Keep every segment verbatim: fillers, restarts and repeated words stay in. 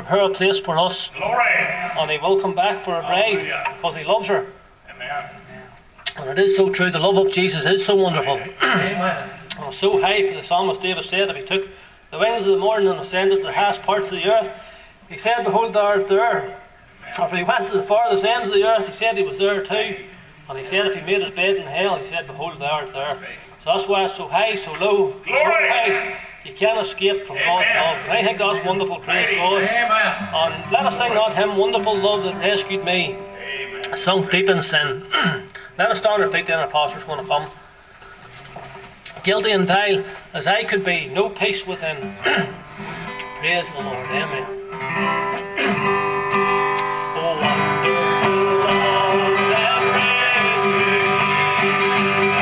prepare a place for us. Glory. And he will come back for a bride because he loves her. Amen. And it is so true. The love of Jesus is so wonderful. Amen. And so high, for the psalmist David said, if he took the wings of the morning and ascended to the highest parts of the earth, he said, behold, thou art there. Or if he went to the farthest ends of the earth, he said he was there too. And he said if he made his bed in hell, he said, behold, thou art there. So that's why it's so high, so low, so high. You can't escape from God's love. And I think that's wonderful, praise God. Amen. And let us sing that hymn, Wonderful Love That Rescued Me, sung deep in sin. Let us stand on our feet then, our pastor's going to come. Guilty and vile as I could be, no peace within. Praise the Lord, amen. Oh, wonderful love that rescued me.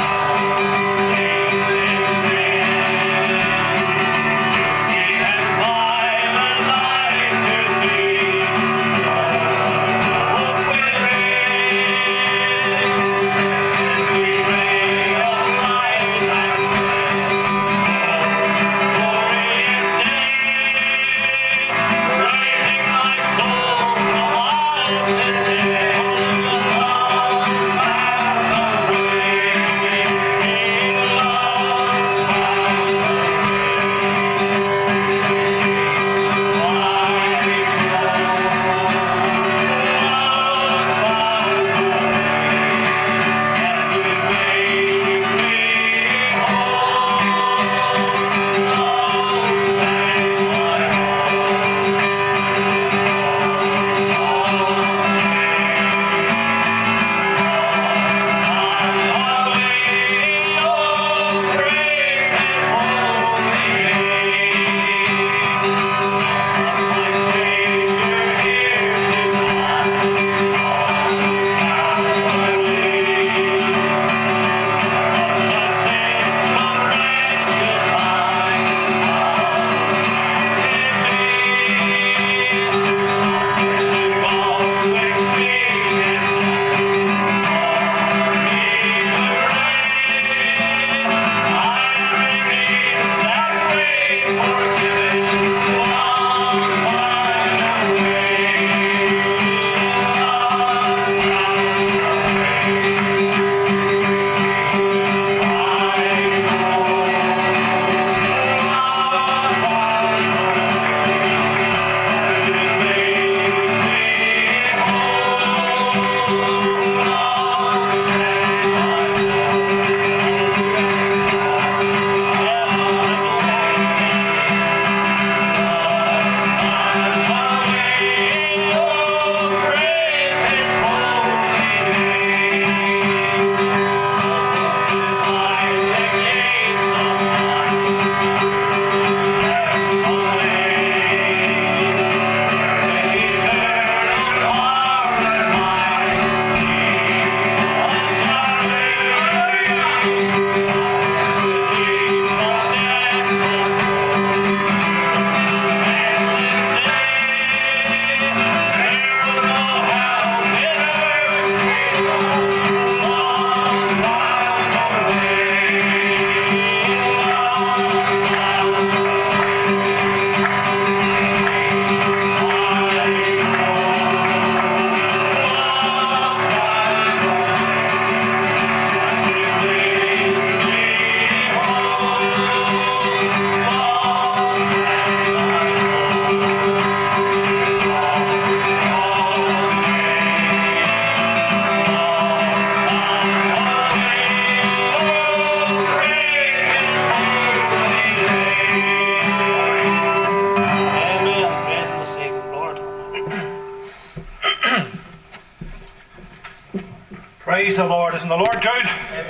Praise the Lord. Isn't the Lord good?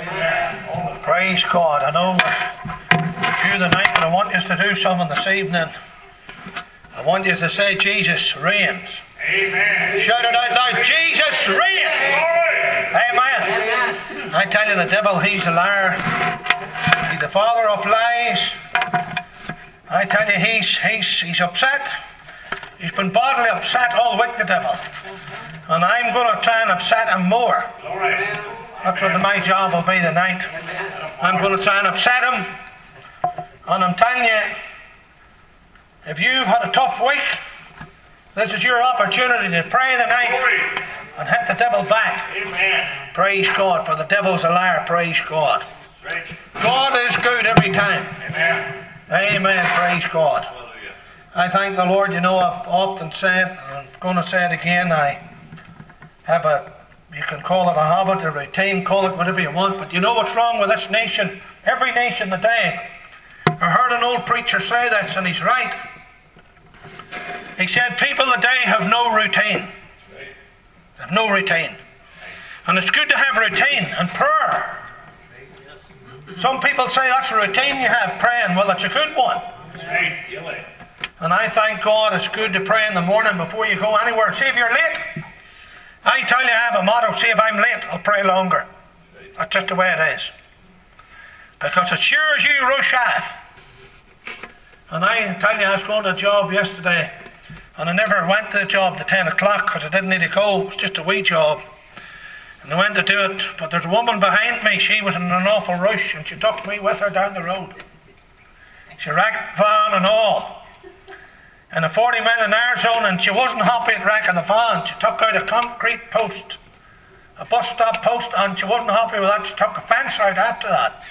Amen. Praise God. I know we're due the night, but I want you to do something this evening. I want you to say, Jesus reigns. Amen. Shout it out loud. Jesus reigns. Amen. Amen. I tell you, the devil, he's a liar. He's the father of lies. I tell you, he's he's he's upset. He's been bodily upset all week, the devil. And I'm going to try and upset him more. That's what my job will be tonight. I'm going to try and upset him. And I'm telling you, if you've had a tough week, This is your opportunity to pray tonight and hit the devil back. Amen. Praise God, for the devil's a liar. Praise God. Right. God is good every time. Amen. Amen. Praise God. Hallelujah. I thank the Lord. You know, I've often said, and I'm going to say it again, I have a, you can call it a habit, a routine, call it whatever you want, but you know what's wrong with this nation? Every nation today. I heard an old preacher say this, and he's right. He said, people today have no routine. Right. They have no routine. And it's good to have routine and prayer. Some people say that's a routine you have, praying. Well, it's a good one. Right. Really. And I thank God it's good to pray in the morning before you go anywhere. See if you're late. I tell you, I have a motto, see if I'm late, I'll pray longer. That's just the way it is. Because as sure as you rush off. And I tell you, I was going to a job yesterday, and I never went to the job to ten o'clock because I didn't need to go. It was just a wee job. And I went to do it, but there's a woman behind me. She was in an awful rush, and she took me with her down the road. She wrecked van and all in a forty mile an hour zone, and she wasn't happy at wrecking the van. She took out a concrete post, a bus stop post, and she wasn't happy with that. She took a fence out after that.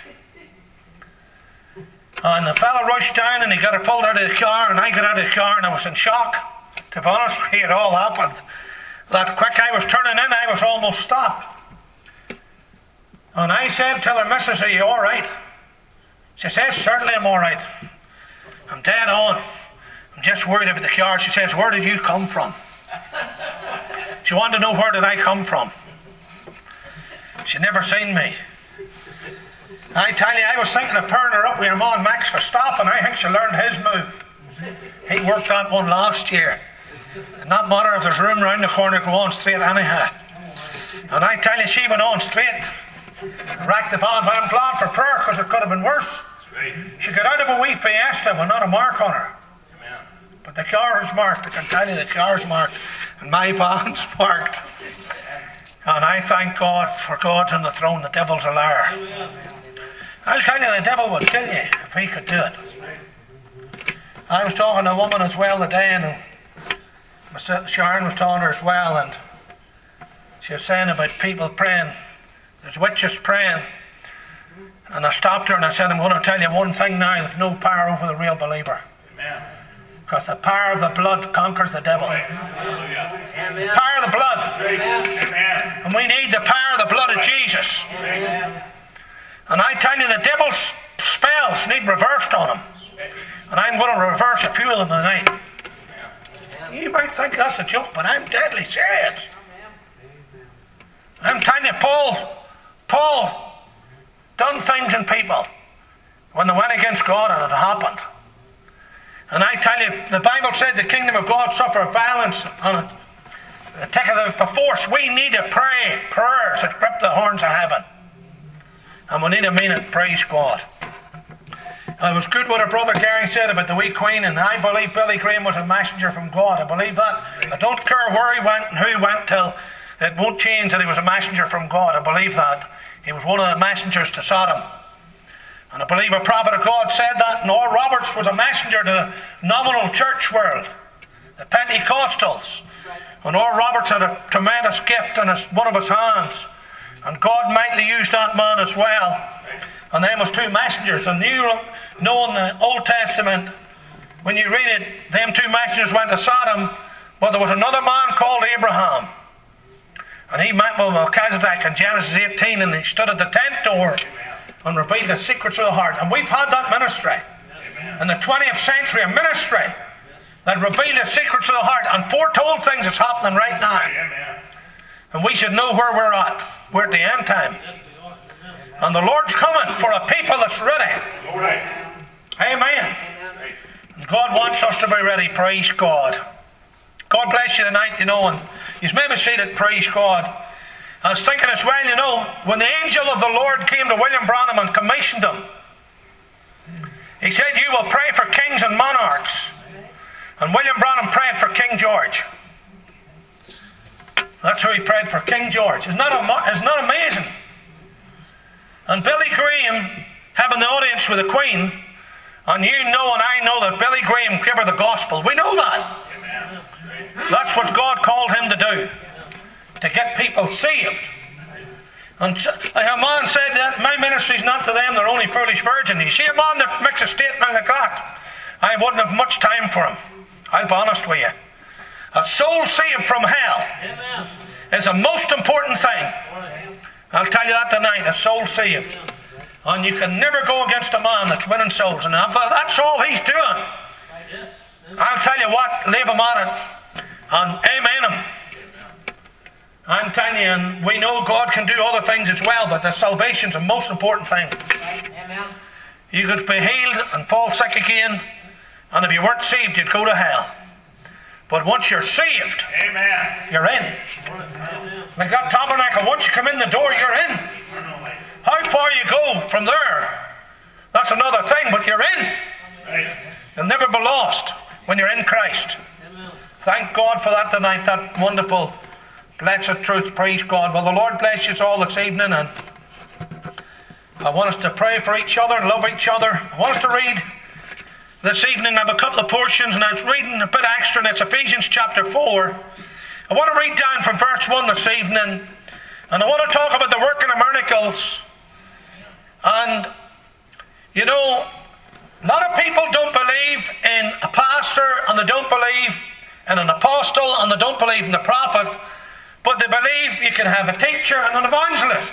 And the fella rushed down and he got her pulled out of the car, and I got out of the car and I was in shock. To be honest with you, it all happened that quick. I was turning in, I was almost stopped. And I said to her, Missus, are you all right? She says, certainly I'm all right. I'm dead on. I'm just worried about the car. She says, where did you come from? She wanted to know where did I come from. She'd never seen me. I tell you, I was thinking of pairing her up with your man Max Verstappen. I think she learned his move. He worked that one last year. And not matter if there's room round the corner, go on straight anyhow. And I tell you, she went on straight. Wrecked the van, but I'm glad for prayer because it could have been worse. Right. She got out of a wee Fiesta with not a mark on her. Amen. But the car is marked. I can tell you the car's marked. And my van's marked. And I thank God for God's on the throne. The devil's a liar. I'll tell you, the devil would kill you if he could do it. I was talking to a woman as well today, and Sharon was talking to her as well, and she was saying about people praying. There's witches praying. And I stopped her and I said, I'm going to tell you one thing now, there's no power over the real believer. Amen. Because the power of the blood conquers the devil. Hallelujah. The power of the blood. Amen. And we need the power of the blood of Jesus. Amen. And I tell you, the devil's spells need reversed on him. And I'm going to reverse a few of them tonight. You might think that's a joke, but I'm deadly serious. I'm telling you, Paul, Paul done things in people when they went against God and it happened. And I tell you, the Bible says the kingdom of God suffereth violence and it taketh it by force. We need to pray prayers that grip the horns of heaven. And we need to mean it, praise God. And it was good what our brother Gary said about the wee queen, and I believe Billy Graham was a messenger from God. I believe that. I don't care where he went and who he went till, it won't change that he was a messenger from God. I believe that. He was one of the messengers to Sodom. And I believe a prophet of God said that, and Oral Roberts was a messenger to the nominal church world, the Pentecostals. And Oral Roberts had a tremendous gift in his, one of his hands. And God mightily used that man as well. And them was two messengers. And you know in the Old Testament, when you read it, them two messengers went to Sodom, but there was another man called Abraham. And he met with Melchizedek in Genesis eighteen, and he stood at the tent door and revealed the secrets of the heart. And we've had that ministry in the twentieth century, a ministry that revealed the secrets of the heart and foretold things that's happening right now. And we should know where we're at. We're at the end time. And the Lord's coming for a people that's ready. Amen. And God wants us to be ready. Praise God. God bless you tonight, you know, and you maybe seated, praise God. I was thinking as well, you know, when the angel of the Lord came to William Branham and commissioned him, he said, you will pray for kings and monarchs. And William Branham prayed for King George. That's who he prayed for, King George. Isn't that, isn't that amazing? And Billy Graham having the audience with the Queen, and you know and I know that Billy Graham gave her the gospel. We know that. That's what God called him to do, to get people saved. And a man said that my ministry's not to them, they're only foolish virgins. You see a man that makes a statement like that, I wouldn't have much time for him. I'll be honest with you. A soul saved from hell Amen. is the most important thing. I'll tell you that tonight, a soul saved. And you can never go against a man that's winning souls. And that's all he's doing. Yes. I'll tell you what, leave him at it. And amen him. I'm telling you, and we know God can do other things as well, but the salvation's the most important thing. Amen. You could be healed and fall sick again, and if you weren't saved, you'd go to hell. But once you're saved, Amen. you're in. Like that tabernacle, once you come in the door, you're in. How far you go from there, that's another thing, but you're in. Right. You'll never be lost when you're in Christ. Thank God for that tonight, that wonderful, blessed truth. Praise God. Well, the Lord bless you all this evening, and I want us to pray for each other and love each other. I want us to read this evening. I have a couple of portions, and I was reading a bit extra, and it's Ephesians chapter four. I want to read down from verse one this evening, and I want to talk about the working of miracles. And, you know, a lot of people don't believe in a pastor, and they don't believe in an apostle, and they don't believe in the prophet, but they believe you can have a teacher and an evangelist.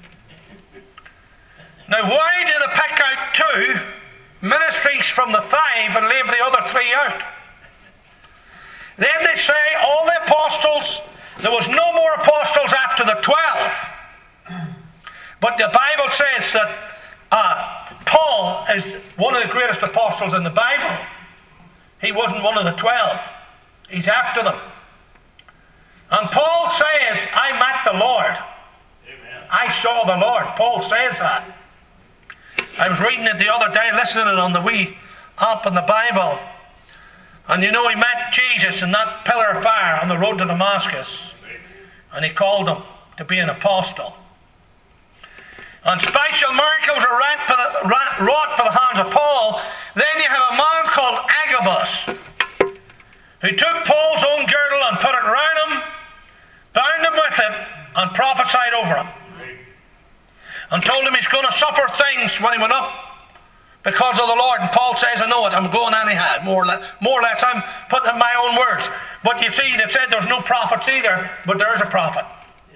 Now, why do they pick out two ministries from the five and leave the other three out? Then they say all the apostles, there was no more apostles after the twelve. But the Bible says that uh, Paul is one of the greatest apostles in the Bible. He wasn't one of the twelve. He's after them. And Paul says, I met the Lord. Amen. I saw the Lord. Paul says that. I was reading it the other day, listening to it on the wee app in the Bible. And you know, he met Jesus in that pillar of fire on the road to Damascus. And he called him to be an apostle. And special miracles are wrought by the, wrought by the hands of Paul. Then you have a man called Agabus, who took Paul's own girdle and put it around him, bound him with it, and prophesied over him. And told him he's going to suffer things when he went up because of the Lord. And Paul says, I know it, I'm going anyhow. More or less, more or less I'm putting in my own words. But you see, they said there's no prophets either, but there is a prophet.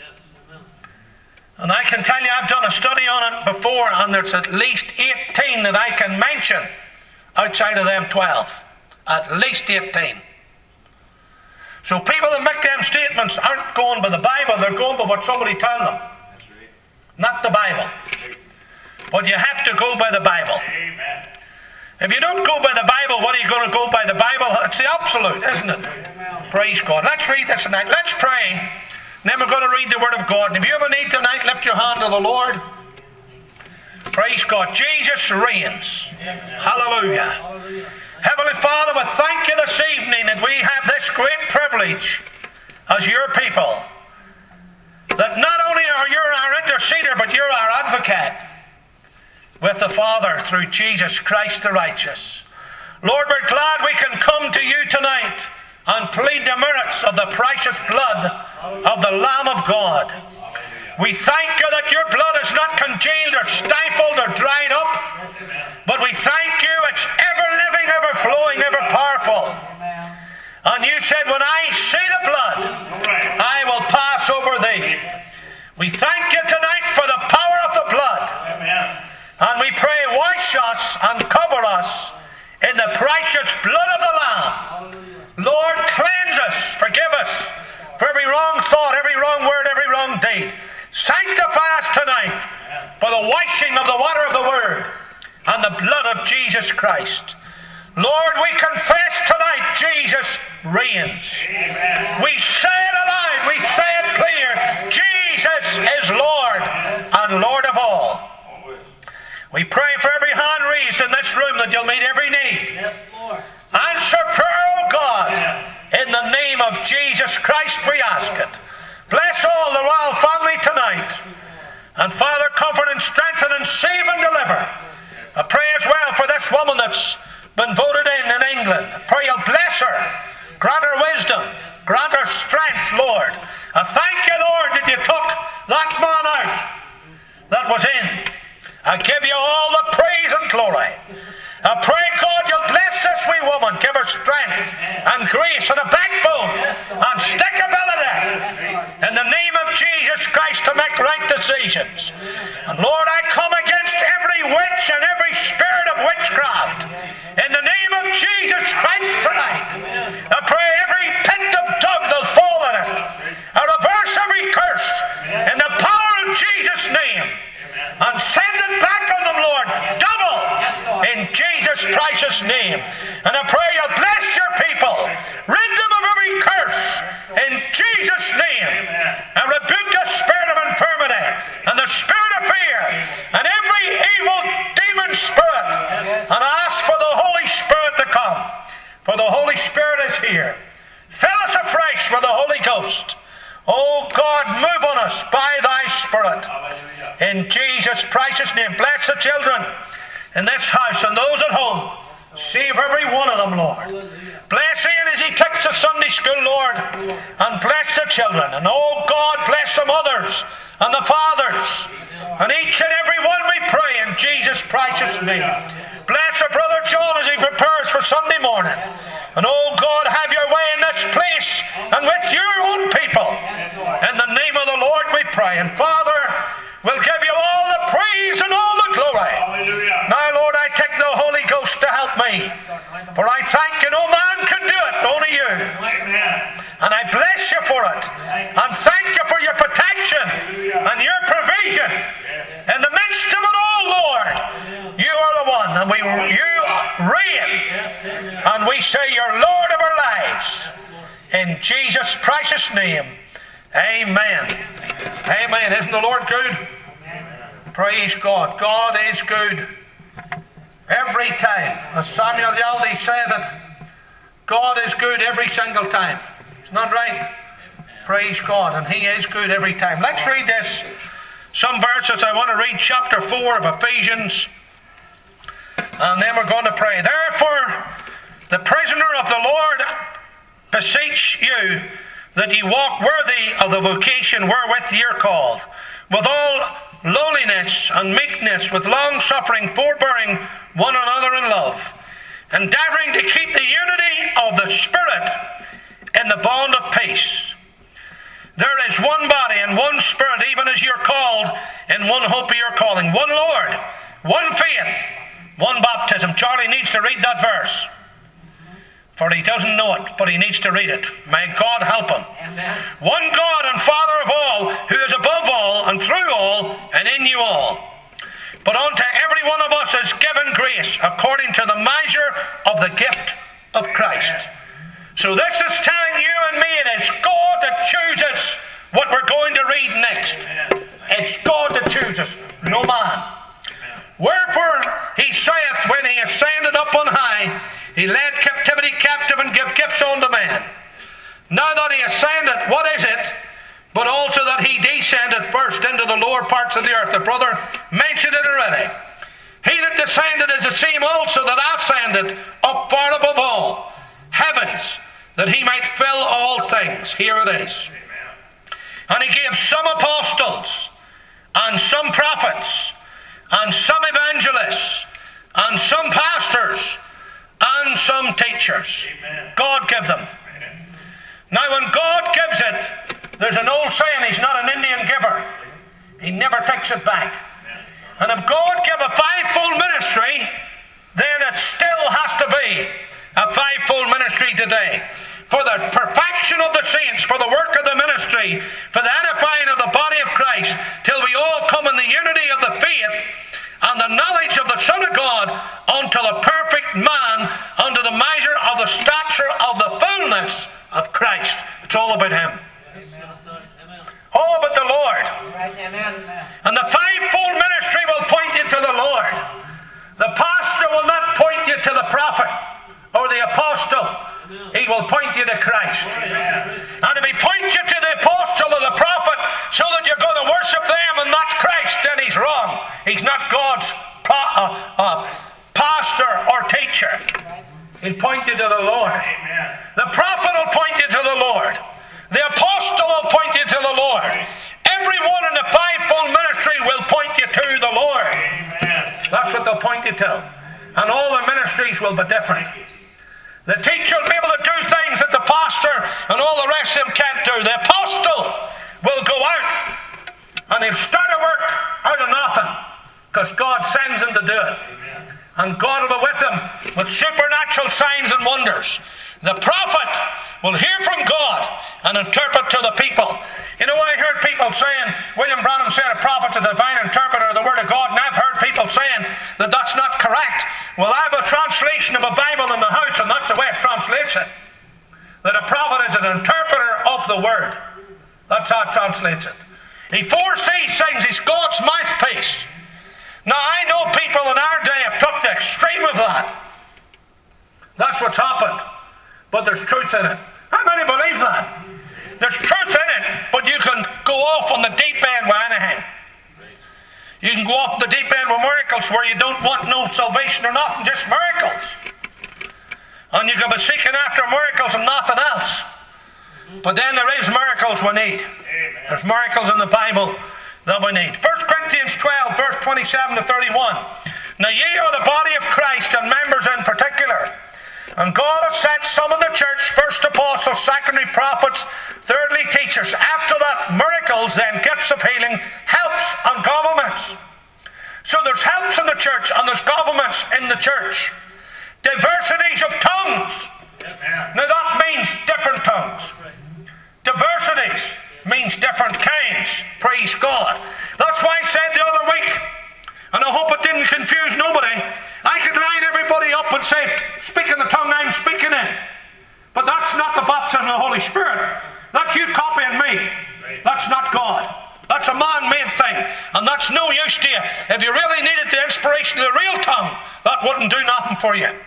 And I can tell you, I've done a study on it before, and there's at least eighteen that I can mention outside of them twelve. At least eighteen. So people that make them statements aren't going by the Bible, they're going by what somebody tells them. That's right. Not the Bible. But you have to go by the Bible. Amen. If you don't go by the Bible, what are you going to go by the Bible? It's the absolute, isn't it? Amen. Praise God. Let's read this tonight. Let's pray. And then we're going to read the Word of God. And if you have a need tonight, lift your hand to the Lord. Praise God. Jesus reigns. Hallelujah. Hallelujah. Heavenly Father, we thank you this evening that we have this great privilege as your people. That not only are you our interceder, but you're our advocate with the Father through Jesus Christ the righteous. Lord, we're glad we can come to you tonight and plead the merits of the precious blood of the Lamb of God. We thank you that your blood is not congealed or stifled or dried up, but we thank you it's ever living, ever flowing, ever powerful. And you said, when I see the blood, I will pass over thee. We thank you tonight for the power of the blood. And we pray, wash us and cover us in the precious blood of the Lamb. Lord, cleanse us, forgive us for every wrong thought, every wrong word, every wrong deed. Sanctify us tonight by the washing of the water of the Word and the blood of Jesus Christ. Lord, we confess tonight Jesus reigns. Amen. We say it aloud, we say it clear. Jesus is Lord and Lord of all. We pray for every hand raised in this room that you'll meet every need. Yes, Lord. Answer prayer, O God. In the name of Jesus Christ we ask it. Bless all the royal family tonight. And Father, comfort and strengthen and save and deliver. I pray as well for this woman that's been voted in in England. I pray you'll bless her. Grant her wisdom. Grant her strength, Lord. I thank you, Lord, that you took that man out that was in. I give you all the praise and glory. I pray, God, you'll bless this wee woman. Give her strength and grace and a backbone and stickability in the name of Jesus Christ to make right decisions. And Lord, I come against every witch and every spirit of witchcraft in the name of Jesus Christ tonight. I pray every pit of dug they'll fall in it. I reverse every curse in the power of Jesus' name and send it back on them, Lord, double in Jesus' precious name. And I pray you'll bless your people, rid them of every curse in Jesus' name, and rebuke the spirit of infirmity and the spirit of fear and every evil demon spirit. And I ask for the Holy Spirit to come, for the Holy Spirit is here. Fill us afresh with the Holy Ghost. Oh God, move on us by thy Spirit. In Jesus' precious name. Bless the children in this house and those at home. Save every one of them, Lord. Bless Ian as he takes the Sunday school, Lord. And bless the children. And oh God, bless the mothers and the fathers. And each and every one we pray in Jesus' precious name. Bless our brother John as he prepares for Sunday morning. And oh God, have your way in this place and with your own people. In the name of the Lord we pray. And Father, we'll give you all the praise and all the glory. Hallelujah. Now, Lord, I take the Holy Ghost to help me. For I thank you, no man can do it, only you. Amen. And I bless you for it. And thank you for your protection and your provision. In the midst of it all, Lord, you are the one. And we, you reign. And we say you're Lord of our lives. In Jesus' precious name. Amen. Amen. Isn't the Lord good? Praise God. God is good. Every time. As Samuel Yaldi says it, God is good every single time. Isn't that right? Praise God. And He is good every time. Let's read this. Some verses. I want to read chapter four of Ephesians. And then we're going to pray. Therefore, the prisoner of the Lord beseech you that ye walk worthy of the vocation wherewith ye are called, with all lowliness and meekness, with long suffering, forbearing one another in love, endeavouring to keep the unity of the Spirit in the bond of peace. There is one body and one Spirit, even as ye are called in one hope of your calling, one Lord, one faith, one baptism. Charlie needs to read that verse, for he doesn't know it, but he needs to read it. May God help him. Amen. One God and Father of all, who is above all, and through all, and in you all. But unto every one of us is given grace, according to the measure of the gift of Christ. So this is telling you and me, it is God that chooses what we're going to read next. It's God that chooses, no man. Wherefore he saith, when he ascended up on high, he led captivity captive and gave gifts unto men. Now that he ascended, what is it? But also that he descended first into the lower parts of the earth. The brother mentioned it already. He that descended is the same also that ascended up far above all heavens, that he might fill all things. Here it is. And he gave some apostles, and some prophets, and some evangelists, and some pastors, and some teachers. Amen. God give them. Amen. Now when God gives it, there's an old saying, he's not an Indian giver. He never takes it back. Amen. And if God give a fivefold ministry, then it still has to be a fivefold ministry today. For the perfection of the saints, for the work of the ministry, for the edifying of the body of Christ, till we all come in the unity of the faith and the knowledge of the Son of God, unto the perfect man, unto the measure of the stature of the fullness of Christ. It's all about Him. Amen. All about the Lord. Amen. And the fivefold ministry will point you to the Lord. The pastor will not point you to the prophet or the apostle. He will point you to Christ. Amen. And if he points you to the apostle or the prophet so that you're going to worship them and not Christ, then he's wrong. He's not God's pa- uh, uh, pastor or till. And all the ministries will be different. The teacher will be able to do things that the pastor and all the rest of them can't do. The apostle will go out and he'll start a work out of nothing because God sends him to do it. And God will be with him with supernatural signs and wonders. The prophet will hear from God and interpret to the people. You know, I heard people saying, William Branham said a prophet's a divine interpreter of the Word of God, and I've heard people saying that that's not correct. Well, I have a translation of a Bible in the house, and that's the way it translates it. That a prophet is an interpreter of the Word. That's how it translates it. He foresees things. He's God's mouthpiece. Now, I know people in our day have took the extreme of that. That's what's happened. But there's truth in it. How many believe that? There's truth in it, but you can go off on the deep end with anything. You can go off on the deep end with miracles where you don't want no salvation or nothing, just miracles. And you can be seeking after miracles and nothing else. But then there is miracles we need. There's miracles in the Bible that we need. First Corinthians twelve, verse twenty-seven to thirty-one. Now ye are the body of Christ, and members in particular. And God hath set some in the church, first apostles, secondly prophets, thirdly teachers. After that, miracles, then gifts of healing, helps, and governments. So there's helps in the church, and there's governments in the church. Diversities of tongues. Now that means different tongues. Diversities means different kinds. Praise God. That's why I said the other week, and I hope it didn't confuse nobody, I could line everybody up and say, speak in the tongue I'm speaking in. But that's not the baptism of the Holy Spirit. That's you copying me. That's not God. That's a man-made thing. And that's no use to you. If you really needed the inspiration of the real tongue, that wouldn't do nothing for you.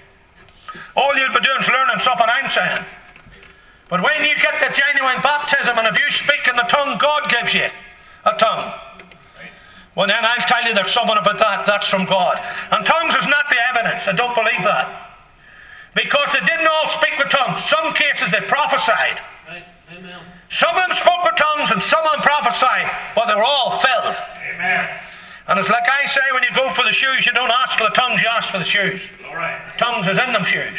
All you'd be doing is learning something I'm saying. But when you get the genuine baptism, and if you speak in the tongue God gives you a tongue, well then I'll tell you there's something about that. That's from God. And tongues is not the evidence. I don't believe that. Because they didn't all speak with tongues. Some cases they prophesied. Right. Amen. Some of them spoke with tongues and some of them prophesied, but they were all filled. Amen. And it's like I say, when you go for the shoes, you don't ask for the tongues, you ask for the shoes. All right. The tongues is in them shoes.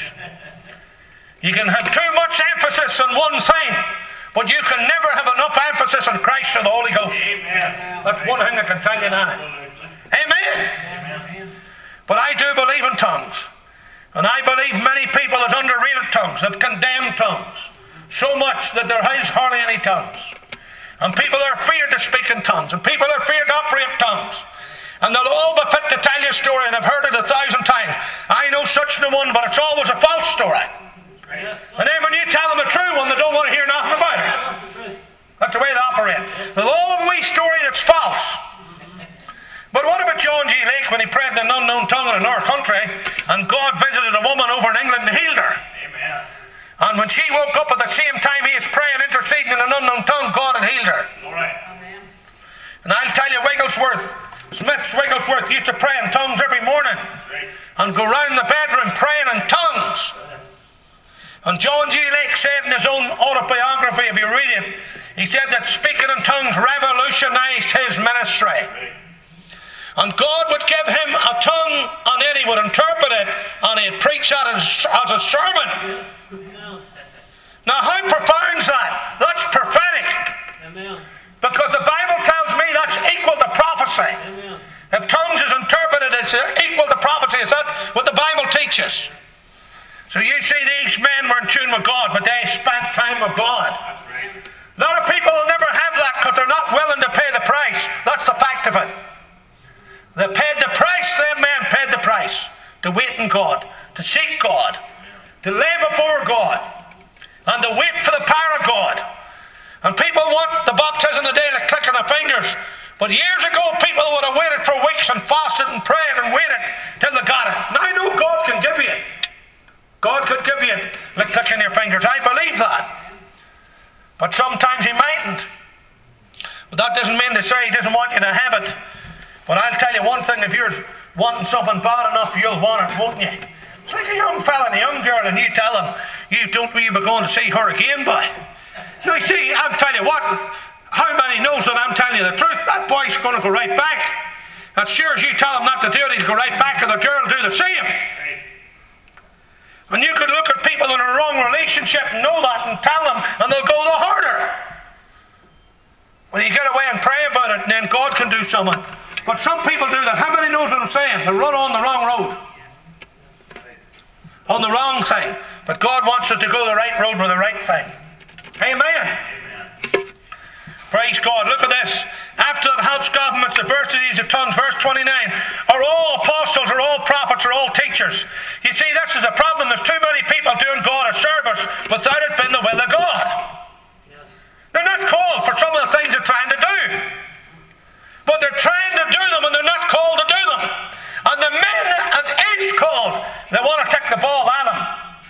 You can have too much emphasis on one thing, but you can never have enough emphasis on Christ or the Holy Ghost. Amen. That's one thing I can tell you now. Amen. Amen. But I do believe in tongues. And I believe many people have underrated tongues, have condemned tongues. So much that there is hardly any tongues. And people are feared to speak in tongues. And people are feared to operate tongues. And they'll all be fit to tell you a story, and I've heard it a thousand times. I know such a one, but it's always a false story. Yes. And then when you tell them a true one, they don't want to hear nothing about it. That's the truth. That's the way they operate. They'll all have a wee story that's false. But what about John G. Lake when he prayed in an unknown tongue in a north country, and God visited a woman over in England and healed her? Amen. And when she woke up at the same time he was praying, interceding in an unknown tongue, God had healed her. All right. And I'll tell you, Wigglesworth, Smith Wigglesworth used to pray in tongues every morning and go round the bedroom praying in tongues. And John G. Lake said in his own autobiography, if you read it, he said that speaking in tongues revolutionized his ministry. And God would give him a tongue, and then he would interpret it, and he'd preach that as, as a sermon. Now, how profound is that? That's prophetic. Amen. Because the Bible tells me that's equal to prophecy. Amen. If tongues is interpreted as equal to prophecy, is that what the Bible teaches? So you see, these men were in tune with God, but they spent time with God. That's right. A lot of people will never have that because they're not willing to pay the price. That's the fact of it. They paid the price, them men paid the price to wait in God, to seek God, to lay before God, and to wait for the power of God. And people want the baptism today like clicking their fingers. But years ago, people would have waited for weeks and fasted and prayed and waited till they got it. Now I know God can give you it. God could give you it like clicking your fingers. I believe that. But sometimes He mightn't. But that doesn't mean to say He doesn't want you to have it. But I'll tell you one thing, if you're wanting something bad enough, you'll want it, won't you? It's like a young fella and a young girl, and you tell them, you don't be going to see her again, boy. Now, see, I'll tell you what, how many knows that I'm telling you the truth? That boy's going to go right back. As sure as you tell him not to do it, he'll go right back and the girl will do the same. And you could look at people in a wrong relationship and know that and tell them, and they'll go the harder. Well, you get away and pray about it, and then God can do something. But some people do that. How many knows what I'm saying? They run on the wrong road. On the wrong thing. But God wants us to go the right road with the right thing. Amen. Amen. Praise God. Look at this. After that helps governments, diversities of tongues. Verse twenty-nine. Are all apostles, are all prophets, are all teachers? You see, this is a problem. There's too many people doing God a service without it being the will of God. Yes. They're not called for some of the things they're trying to do. But they're trying to do them and they're not called to do them. And the men that is called, they want to take the ball at them.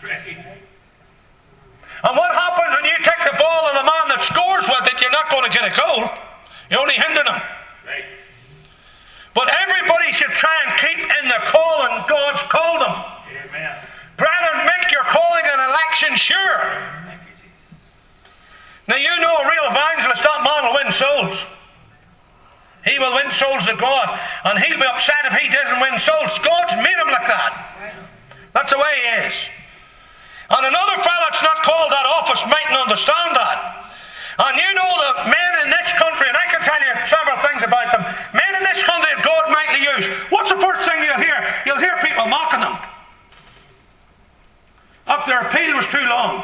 And what happens when you take the ball and the man that scores with it, you're not going to get a goal. You only hinder them. Right. But everybody should try and keep in the calling God's called them. Amen. Brethren, make your calling and election sure. Thank you, Jesus. Now you know a real evangelist, that man will win souls. He will win souls to God. And he'll be upset if he doesn't win souls. God's made him like that. That's the way he is. And another fellow that's not called that office mightn't understand that. And you know the men in this country, and I can tell you several things about them, men in this country that God mightly use, what's the first thing you'll hear? You'll hear people mocking them. Up their appeal was too long.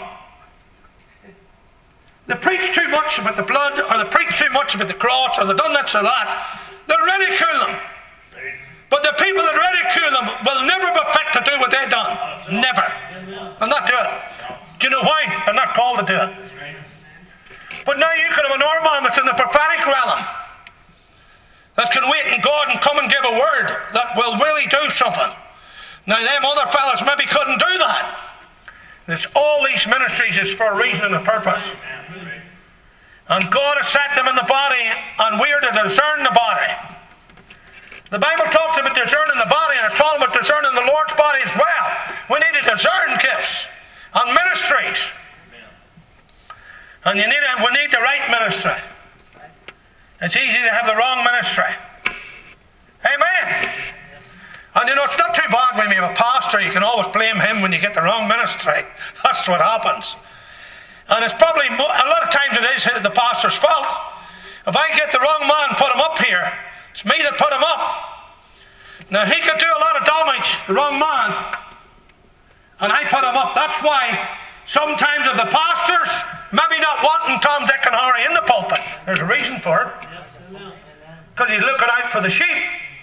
They preach too much about the blood, or they preach too much about the cross, or they've done this or that. They ridicule them. But the people that ridicule them will never be fit to do what they've done. Never. They'll not do it. Do you know why? They're not called to do it. But now you could have an Orman that's in the prophetic realm that can wait in God and come and give a word that will really do something. Now them other fellows maybe couldn't do that. There's all these ministries is for a reason and a purpose. And God has set them in the body, and we are to discern the body. The Bible talks about discerning the body, and it's talking about discerning the Lord's body as well. We need to discern gifts and ministries. And you need a, we need the right ministry. It's easy to have the wrong ministry. Amen. And you know, it's not too bad when you have a pastor. You can always blame him when you get the wrong ministry. That's what happens. And it's probably, a lot of times it is the pastor's fault. If I get the wrong man and put him up here, it's me that put him up. Now he could do a lot of damage, the wrong man, and I put him up. That's why sometimes of the pastors maybe not wanting Tom, Dick and Harry in the pulpit. There's a reason for it. Because he's looking out for the sheep.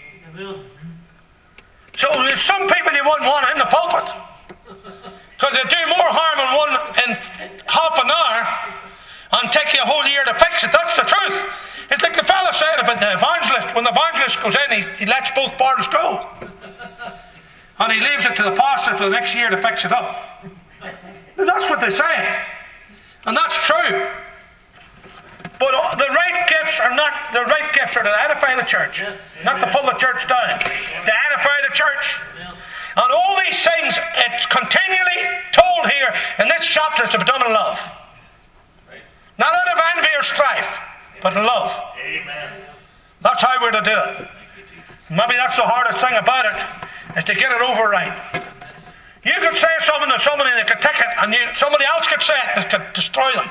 So there's some people you wouldn't want in the pulpit. Because they do more harm in one in half an hour and take you a whole year to fix it. That's the truth. It's like the fella said about the evangelist. When the evangelist goes in, he, he lets both barrels go. And he leaves it to the pastor for the next year to fix it up. And that's what they say. And that's true. But the right gifts are not, the right gifts are to edify the church. Yes, not to pull the church down. To edify the church. Yeah. And all these things, it's continually told here in this chapter to be done in love. Right. Not out of envy or strife, but in love. Amen. That's how we're to do it. Maybe that's the hardest thing about it, is to get it over right. You could say something to somebody that could take it, and you, somebody else could say it and it could destroy them.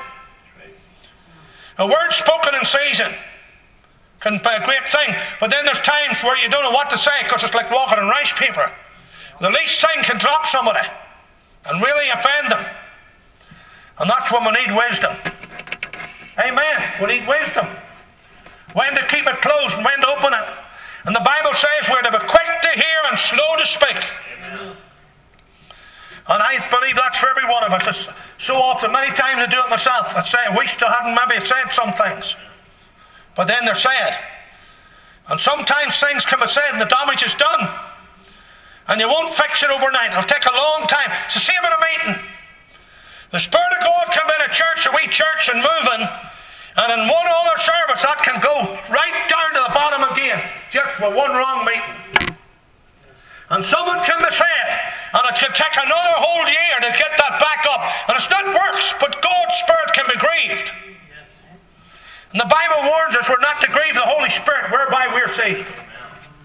A word spoken in season can be a great thing, but then there's times where you don't know what to say because it's like walking on rice paper. The least thing can drop somebody and really offend them. And that's when we need wisdom. Amen. We need wisdom. When to keep it closed and when to open it. And the Bible says we're to be quick to hear and slow to speak. Amen. And I believe that's for every one of us. It's so often, many times I do it myself. I say, we still haven't maybe said some things. But then they're said. And sometimes things can be said and the damage is done. And you won't fix it overnight. It'll take a long time. It's the same in a meeting. The Spirit of God can be in a church, a wee church, and moving. And in one other service, that can go right down to the bottom again. Just with one wrong meeting. And something can be said, and it can take another whole year to get that back up. And it's not works, but God's Spirit can be grieved. And the Bible warns us we're not to grieve the Holy Spirit, whereby we're saved.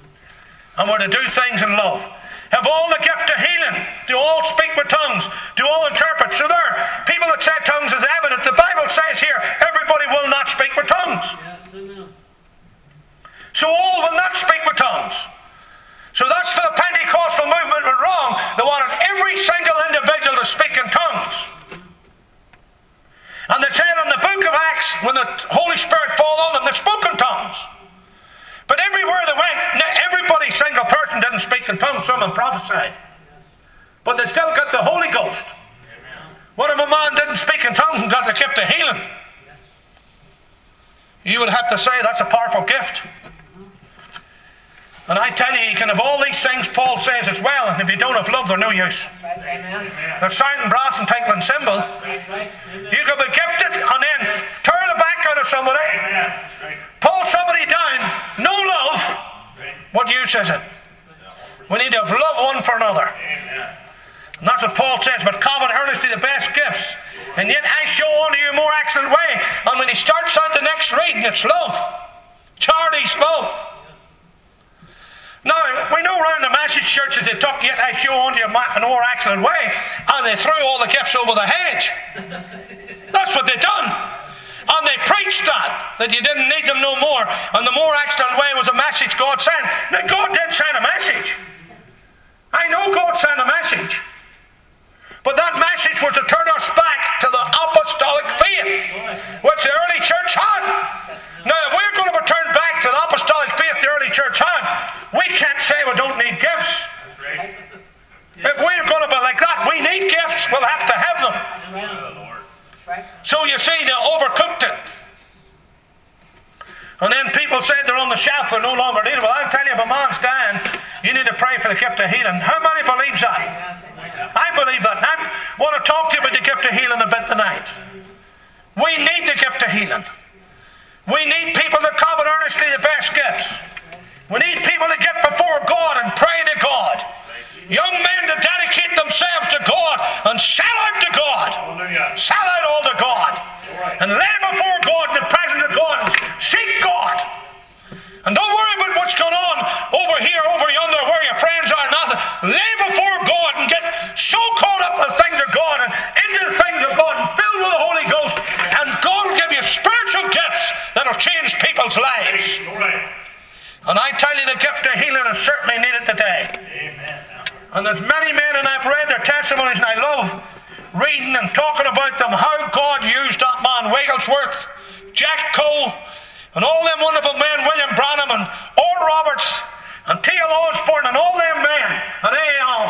and we're to do things in love. Have all the gift of healing. Do all speak with tongues. Do all interpret. So there are people that say tongues is evident. The Bible says here, everybody will not speak with tongues. Yes, amen. So all will not speak with tongues. So that's for the Pentecostal movement went wrong. They wanted every single individual to speak in tongues. And they said in the book of Acts, when the Holy Spirit fell on them, they spoke in tongues. But everywhere they went, everybody, single person, didn't speak in tongues. Some of them prophesied. But they still got the Holy Ghost. Amen. What if a man didn't speak in tongues and got the gift of healing? Yes. You would have to say that's a powerful gift. And I tell you, you can have all these things Paul says as well, and if you don't have love, they're no use. Right. Amen. They're sounding brass and tinkling cymbal. Right. Right. You can be gifted and then turn the back out of somebody. Amen. Right. Pull somebody down. No love. Right. What use is it? We need to have love one for another. Amen. And that's what Paul says, but covet earnestly the best gifts. And yet I show unto you a more excellent way. And when he starts out the next reading, it's love. Charity's love. Now, we know around the message churches they took, yet I show unto you a more excellent way, and they threw all the gifts over the hedge. That's what they done. And they preached that, that you didn't need them no more, and the more excellent way was a message God sent. Now, God did send a message. I know God sent a message. But that message was to turn us back to the apostolic faith, which the early church had. Now, if we're going to return back to the apostolic faith the early church had, we can't say we don't need gifts. Right. If we're going to be like that, we need gifts, we'll have to have them. Right. So you see, they overcooked it. And then people say they're on the shelf, they're no longer needed. Well, I'll tell you, if a man's dying, you need to pray for the gift of healing. How many believes that? I believe that. And I want to talk to you about the gift of healing a bit tonight. We need the gift of healing. We need people that covet earnestly the best gifts. We need people to get before God and pray to God. Young men to dedicate themselves to God and sell out to God. Hallelujah. Sell out all to God. And lay before God in the presence of God and seek God. And don't worry about what's going on over here, over yonder, where your friends are, nothing. Lay before God and get so caught up with things of God and into the things of God and filled with the Holy Ghost. And God will give you spiritual gifts that will change people's lives. And I tell you, the gift of healing is certainly needed today. Amen. And there's many men, and I've read their testimonies, and I love reading and talking about them, how God used that man, Wigglesworth, Jack Cole, and all them wonderful men, William Branham, and Oral Roberts, and T L Osborne, and all them men, and A L.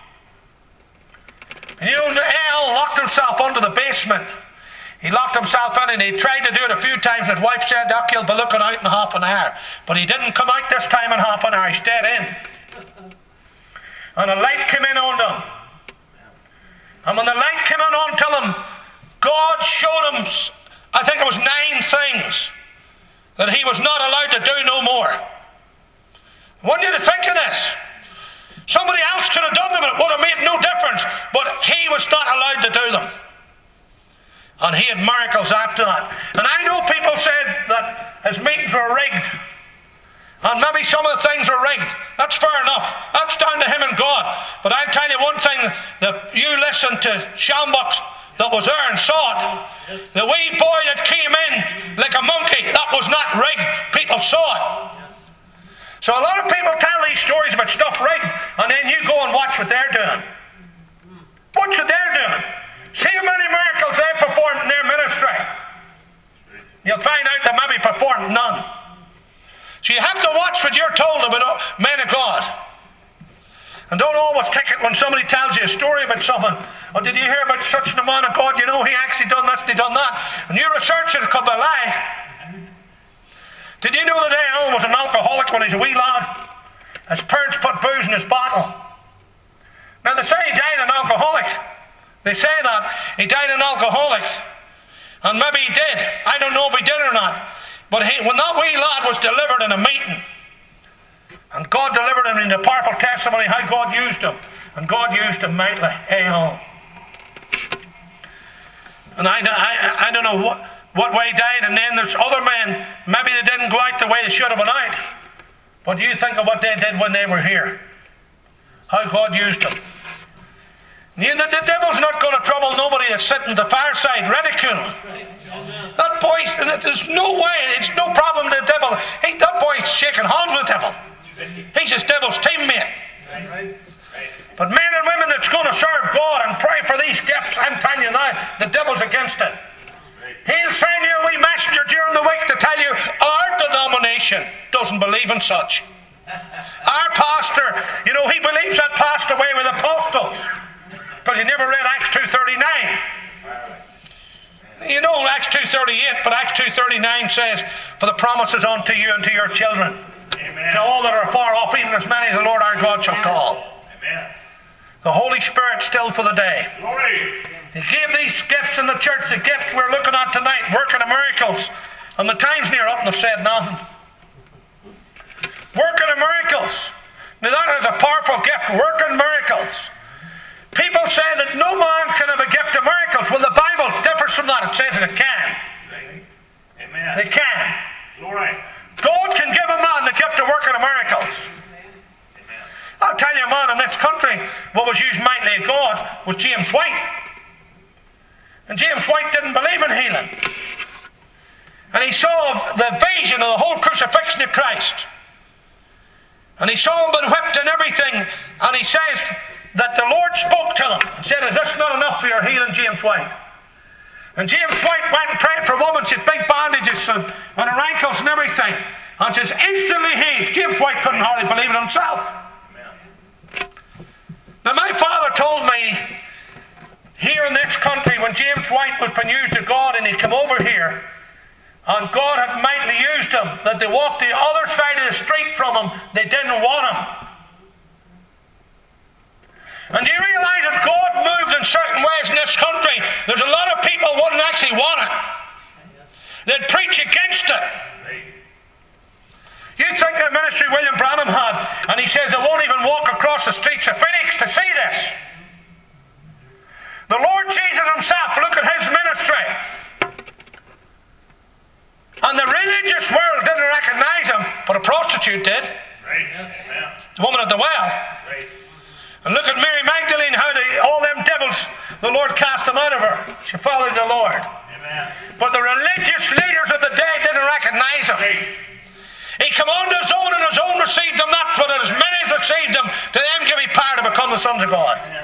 And you know, A L locked himself under the basement. He locked himself in, and he tried to do it a few times. His wife said, Doc, you'll be looking out in half an hour. But he didn't come out this time in half an hour. He stayed in. And a light came in on them. And when the light came in on to them, God showed him, I think it was nine things that he was not allowed to do no more. I want you to think of this. Somebody else could have done them, and it would have made no difference. But he was not allowed to do them. And he had miracles after that. And I know people said that his meetings were rigged. And maybe some of the things were rigged. That's fair enough. That's down to him and God. But I'll tell you one thing, that you listened to Schambach that was there and saw it. The wee boy that came in like a monkey, that was not rigged. People saw it. So a lot of people tell these stories about stuff rigged, and then you go and watch what they're doing. Watch what they're doing. See how many miracles they performed in their ministry. You'll find out they maybe performed none. So you have to watch what you're told about men of God. And don't always take it when somebody tells you a story about someone. Oh, did you hear about such a man of God? You know, he actually done this, he done that. And you research it, it could be a lie. Did you know that Alan was an alcoholic when he was a wee lad? His parents put booze in his bottle. Now they say he died an alcoholic. They say that he died an alcoholic. And maybe he did. I don't know if he did or not. But he, when that wee lad was delivered in a meeting, and God delivered him in a powerful testimony how God used him. And God used him mightily. Hey ho. And I, I, I don't know what, what way he died. And then there's other men, maybe they didn't go out the way they should have been out. But you think of what they did when they were here. How God used them. You, the, the devil's not going to trouble nobody that's sitting at the fireside ridiculing. That boy, there's no way, it's no problem to the devil. He, that boy's shaking hands with the devil. He's his devil's teammate. But men and women that's going to serve God and pray for these gifts, I'm telling you now, the devil's against it. He'll send you a wee messenger during the week to tell you our denomination doesn't believe in such. Our pastor, you know, he believes that passed away with apostles. Because he never read Acts two thirty-nine. You know Acts two thirty-eight, but Acts two thirty-nine says, for the promises unto you and to your children. Amen. To all that are far off, even as many as the Lord our God shall call. Amen. The Holy Spirit still for the day. Glory. He gave these gifts in the church, the gifts we're looking at tonight, working of miracles. And the time's near up and they've said nothing. Working of miracles. Now that is a powerful gift, working miracles. People say that no man can have a gift of miracles. Well, the Bible differs from that. It says that it can. Amen. They can. Glory. God can give a man the gift of working of miracles. Amen. I'll tell you, a man in this country, what was used mightily of God was James White. And James White didn't believe in healing. And he saw the vision of the whole crucifixion of Christ. And he saw him being whipped and everything. And he says that the Lord spoke to him and said, is this not enough for your healing, James White? And James White went and prayed for a woman. She had big bandages on her ankles and everything. And she's instantly healed. James White couldn't hardly believe it himself. Now my father told me here in this country when James White was being used of God and he'd come over here and God had mightily used him, that they walked the other side of the street from him, they didn't want him. And do you realise if God moved in certain ways in this country, there's a lot of people who wouldn't actually want it. They'd preach against it. You think of the ministry William Branham had, and he says they won't even walk across the streets of Phoenix to see this. The Lord Jesus himself, look at his ministry. And the religious world didn't recognize him, but a prostitute did. Right. Yeah. The woman at the well. Right. And look at Mary Magdalene, how they, all them devils, the Lord cast them out of her. She followed the Lord. Amen. But the religious leaders of the day didn't recognize him. Right. He came on to his own, and his own received him not, but as many as received him, to them give he power to become the sons of God. Amen.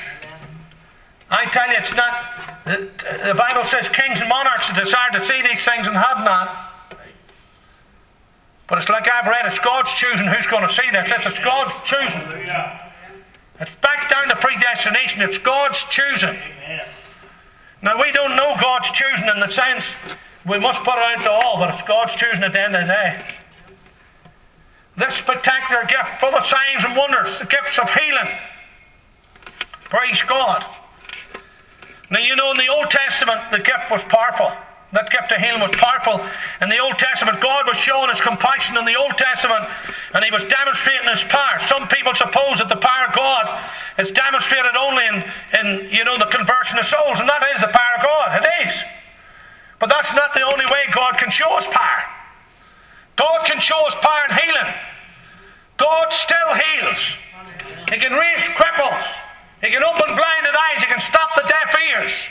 I tell you, it's not. The, the Bible says kings and monarchs desire to see these things and have not. But it's like I've read, it's God's choosing who's going to see this. It's, it's God's choosing. It's back down to predestination. It's God's choosing. Now, we don't know God's choosing in the sense we must put it out to all, but it's God's choosing at the end of the day. This spectacular gift full of signs and wonders, the gifts of healing. Praise God. Now, you know, in the Old Testament, the gift was powerful. That gift of healing was powerful. In the Old Testament, God was showing his compassion in the Old Testament, and he was demonstrating his power. Some people suppose that the power of God is demonstrated only in, in you know, the conversion of souls, and that is the power of God. It is. But that's not the only way God can show his power. God can show his power in healing. God still heals. He can raise cripples. He can open blinded eyes. He can stop the deaf ears.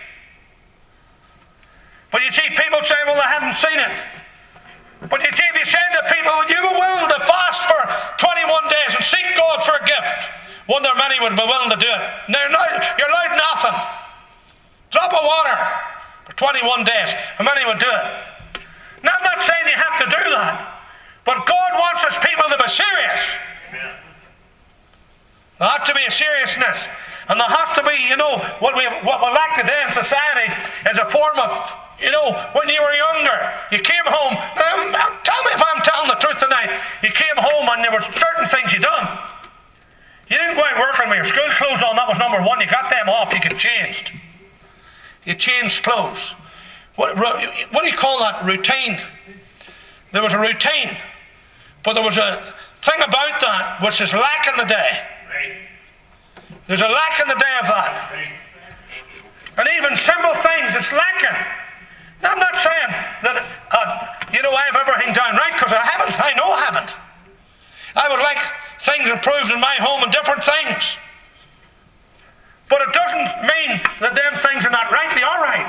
But you see, people say, well, they haven't seen it. But you see, if you said to people, would you be willing to fast for twenty-one days and seek God for a gift? Wonder many would be willing to do it. Now, you're allowed nothing. Drop of water for twenty-one days. How many would do it? Now, I'm not saying you have to do that. But God wants us people to be serious. Amen. There has to be a seriousness. And there has to be, you know, what we what we lack today in society is a form of, you know, when you were younger, you came home. Um, tell me if I'm telling the truth tonight. You came home and there were certain things you done. You didn't go out working with your school clothes on. That was number one. You got them off. You get changed. You changed clothes. What, what do you call that? Routine. There was a routine. But there was a thing about that which is lacking today. There's a lack in the day of that. And even simple things, it's lacking. Now, I'm not saying that, uh, you know, I have everything down right, because I haven't. I know I haven't. I would like things improved in my home and different things. But it doesn't mean that them things are not right. They are right.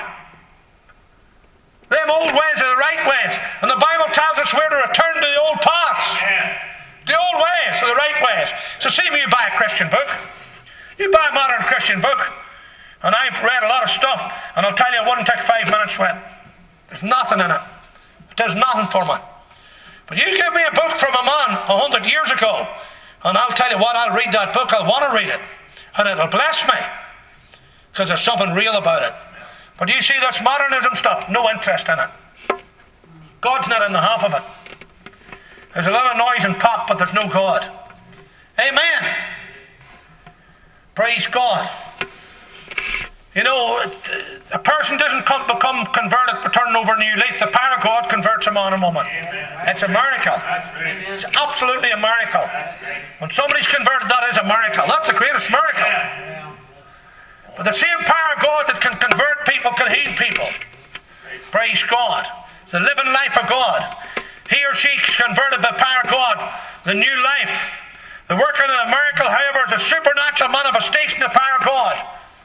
Them old ways are the right ways. And the Bible tells us we're to return to the old paths. Yeah. The old ways are the right ways. So see when you buy a Christian book. You buy a modern Christian book, and I've read a lot of stuff, and I'll tell you it wouldn't take five minutes with it. There's nothing in it. It does nothing for me. But you give me a book from a man a hundred years ago, and I'll tell you what, I'll read that book, I'll want to read it. And it'll bless me. Because there's something real about it. But you see, that's modernism stuff. No interest in it. God's not in the half of it. There's a lot of noise and pop, but there's no God. Amen. Praise God. You know, a person doesn't come, become converted by turning over a new leaf. The power of God converts a man and woman. Amen. It's a miracle. Right. It's absolutely a miracle. Right. When somebody's converted, that is a miracle. That's the greatest miracle. Yeah. But the same power of God that can convert people can heal people. Right. Praise God. It's the living life of God. He or she is converted by the power of God. The new life. The working of the miracle, however, is a supernatural manifestation of the power of God.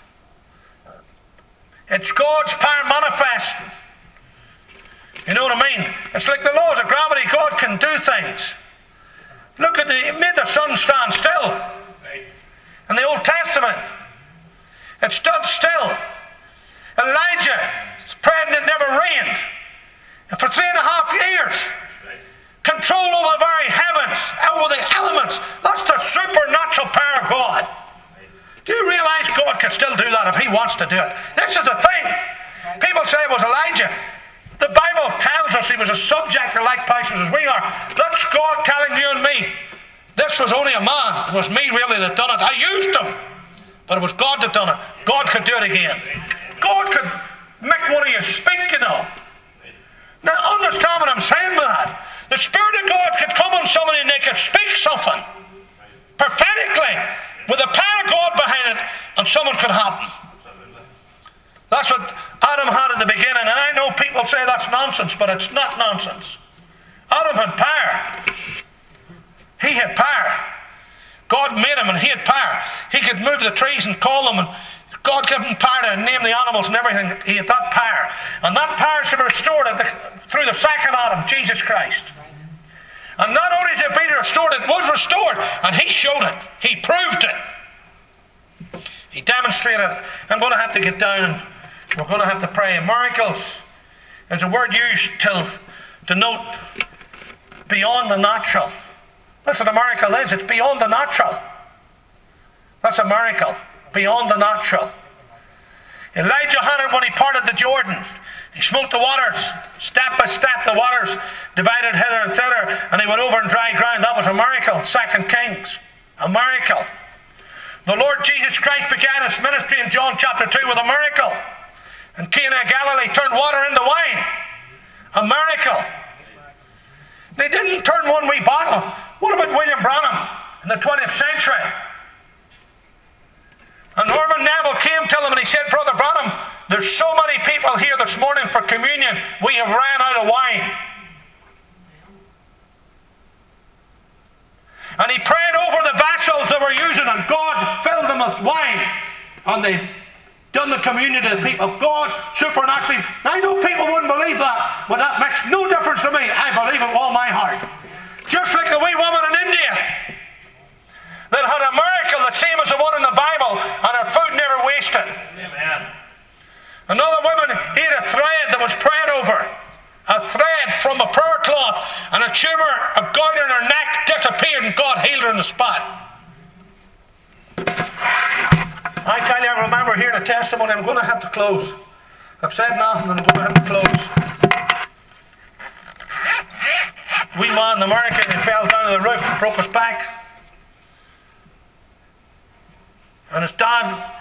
It's God's power manifesting. You know what I mean? It's like the laws of gravity. God can do things. Look at the, He made the sun stand still. In the Old Testament, it stood still. Elijah prayed and it never rained. And for three and a half years, control over the very heavens, over the elements. That's the supernatural power of God. Do you realize God can still do that if He wants to do it? This is the thing. People say it was Elijah. The Bible tells us he was a subject of like passions as we are. That's God telling you and me. This was only a man. It was me really that done it. I used him. But it was God that done it. God could do it again. God could make one of you speak, you know. Now understand what I'm saying with that. The Spirit of God could come on somebody and they could speak something prophetically with the power of God behind it, and something could happen. That's what Adam had at the beginning, and I know people say that's nonsense, but it's not nonsense. Adam had power. He had power. God made him and he had power. He could move the trees and call them, and God gave him power to name the animals and everything. He had that power. And that power should be restored at the, through the second Adam, Jesus Christ. And not only is it being restored, it was restored. And He showed it. He proved it. He demonstrated it. I'm going to have to get down and we're going to have to pray. Miracles is a word used to denote beyond the natural. That's what a miracle is. It's beyond the natural. That's a miracle. Beyond the natural. Elijah had it when he parted the Jordan. He smote the waters, step by step the waters divided hither and thither, and he went over on dry ground. That was a miracle. Second Kings, a miracle. The Lord Jesus Christ began His ministry in John chapter two with a miracle. In Cana of Galilee, turned water into wine. A miracle. They didn't turn one wee bottle. What about William Branham in the twentieth century? And Norman Neville came to him and he said, Brother Branham, there's so many people here this morning for communion, we have ran out of wine. And he prayed over the vessels they were using, and God filled them with wine. And they done the communion to the people. God supernaturally. Now I know people wouldn't believe that, but that makes no difference to me. I believe it with all my heart. Just like the wee woman in India that had a miracle the same as the one in the Bible, and her food never wasted. Amen. Another woman ate a thread that was prayed over. A thread from a prayer cloth, and a tumour, a gout in her neck disappeared, and God healed her on the spot. I tell you, I remember hearing a testimony. I'm going to have to close. I've said nothing, and I'm going to have to close. Wee man in America, he fell down to the roof and broke his back. And his dad,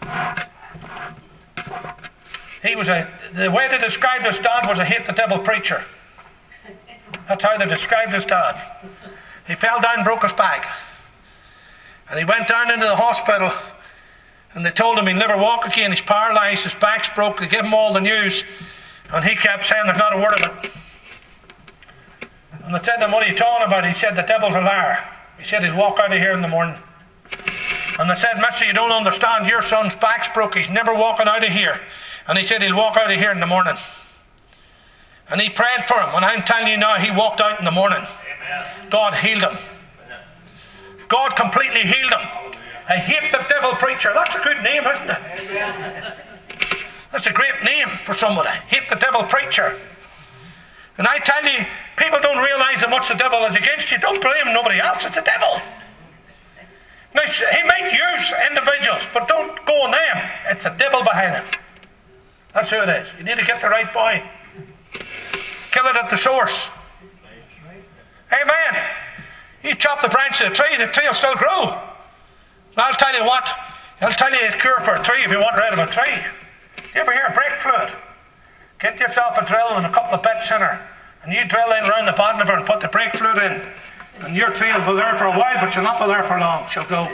he was a, the way they described his dad was a hate the devil preacher. That's how they described his dad. He fell down and broke his back. And he went down into the hospital, and they told him he'd never walk again. He's paralysed, his back's broke. They gave him all the news, and he kept saying there's not a word of it. And they said to him, what are you talking about? He said, the devil's a liar. He said he'll walk out of here in the morning. And they said, Mister, you don't understand. Your son's back's broke. He's never walking out of here. And he said he'll walk out of here in the morning. And he prayed for him. And I'm telling you now, he walked out in the morning. Amen. God healed him. God completely healed him. I hate the devil preacher. That's a good name, isn't it? That's a great name for somebody. Hate the devil preacher. And I tell you, people don't realise how much the devil is against you. Don't blame nobody else. It's the devil. Now, he might use individuals, but don't go on them. It's the devil behind it. That's who it is. You need to get the right boy. Kill it at the source. Amen. You chop the branch of the tree, the tree will still grow. And I'll tell you what, I'll tell you a cure for a tree if you want rid of a tree. You ever hear of brake fluid? Get yourself a drill and a couple of bits in her, and you drill in around the bottom of her and put the brake fluid in. And your tree will be there for a while, but she'll not be there for long. She'll go.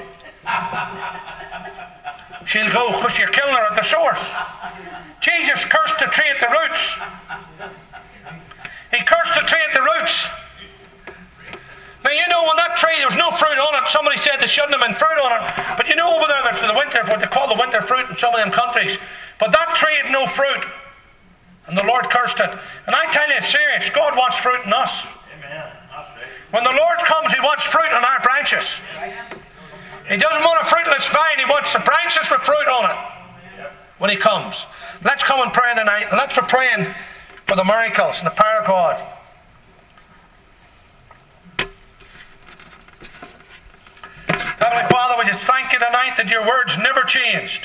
She'll go because you're killing her at the source. Jesus cursed the tree at the roots. He cursed the tree at the roots. Now, you know, when that tree, there was no fruit on it. Somebody said there shouldn't have been fruit on it. But you know, over there, there's the winter, what they call the winter fruit in some of them countries. But that tree had no fruit. And the Lord cursed it. And I tell you, it's serious. God wants fruit in us. Amen. That's right. When the Lord comes, He wants fruit on our branches. He doesn't want a fruitless vine. He wants the branches with fruit on it when He comes. Let's come and pray tonight. Let's be praying for the miracles and the power of God. Heavenly Father, we just thank You tonight that Your words never changed.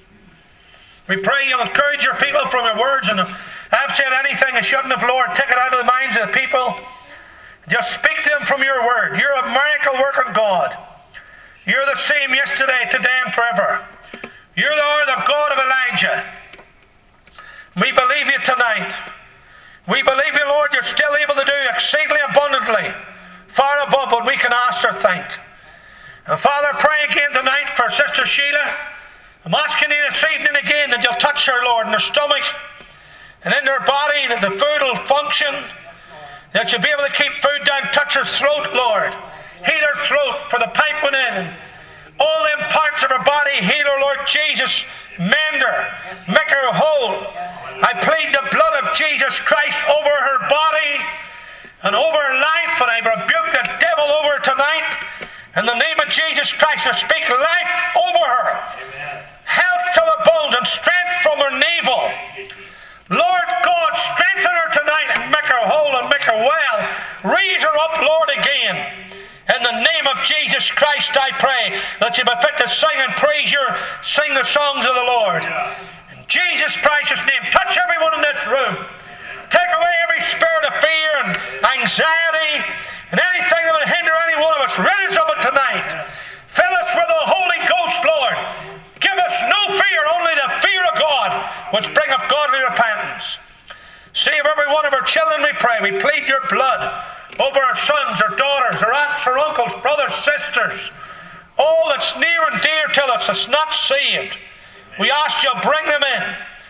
We pray You'll encourage Your people from Your words, and if I've said anything I shouldn't have, Lord, take it out of the minds of the people. Just speak to them from Your word. You're a miracle working God. You're the same yesterday, today, and forever. You're the, the God of Elijah. We believe You tonight. We believe You, Lord, You're still able to do exceedingly abundantly, far above what we can ask or think. And Father, pray again tonight for Sister Sheila. I'm asking You this evening again that You'll touch her, Lord, in her stomach and in her body, that the food will function, that she'll be able to keep food down. Touch her throat, Lord. Heal her throat for the pipe went in. And all them parts of her body, heal her, Lord Jesus. Mend her. Make her whole. I plead the blood of Jesus Christ over her body and over her life, and I rebuke the devil over her tonight. In the name of Jesus Christ, I speak life over her. Amen. Health to the bones and strength from her navel. Lord God, strengthen her tonight and make her whole and make her well. Raise her up, Lord, again. In the name of Jesus Christ, I pray that you be fit to sing and praise Your, sing the songs of the Lord. In Jesus' precious name, touch everyone in this room. Take away every spirit of fear and anxiety and anything that would hinder any one of us. Rid us of it tonight. Fill us with the Holy Ghost, Lord. Give us no fear, only the fear of God, which bringeth godly repentance. Save every one of our children, we pray. We plead Your blood over our sons, our daughters, our aunts, our uncles, brothers, sisters. All that's near and dear to us that's not saved. We ask You'll bring them in.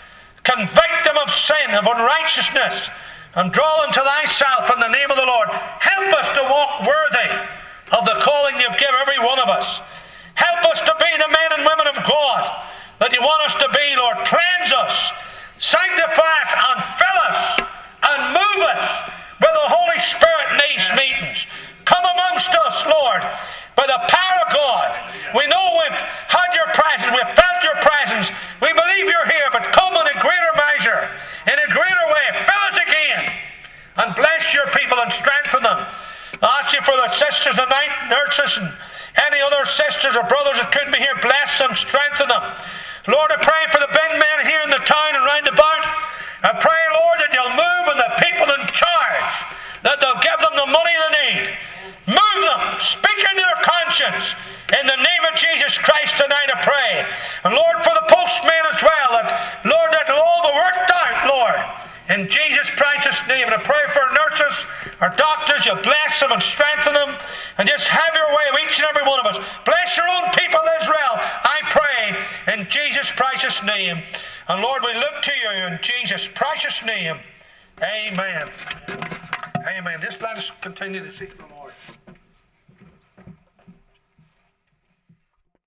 Convict them of sin, of unrighteousness, and draw them to Thyself in the name of the Lord. Help us to walk worthy of the calling You've given every one of us. Help us to be the men and women of God that You want us to be, Lord. Cleanse us, sanctify us, and fill us, and move us with the Holy Spirit in these meetings. Come amongst us, Lord, by the power of God. We know we've had Your presence, we've felt Your presence. We believe You're here, but come in a greater measure, in a greater way. Fill us again, and bless Your people and strengthen them. I ask You for the sisters tonight, nurses, and any other sisters or brothers that couldn't be here. Bless them, strengthen them. Lord, I pray for the Ben men here in the town and round about. I pray, Lord, that You'll move in the people in charge, that they'll give them the money they need. Move them, speak into their conscience. In the name of Jesus Christ tonight I pray. And Lord, for the postmen as well, that Lord, that it'll all be worked out, Lord. In Jesus' precious name. And I pray for our nurses, our doctors, You'll bless them and strengthen them. And just have Your way with each and every one of us. Bless Your own people, Israel, I pray, in Jesus' precious name. And Lord, we look to You in Jesus' precious name. Amen. Amen. Just let us continue to seek the Lord.